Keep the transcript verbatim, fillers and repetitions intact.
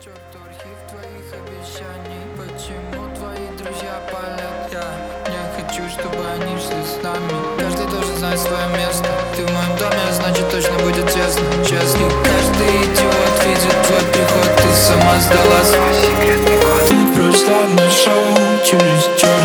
черту архив твоих обещаний. Почему твои друзья палят? Я не хочу, чтобы они шли с нами. Каждый должен знать свое место. Ты в моем доме, значит точно будет тесно. Честно, каждый идиот видит твой приход. Ты сама сдала свой секретный код. Ты просто нашел через черт.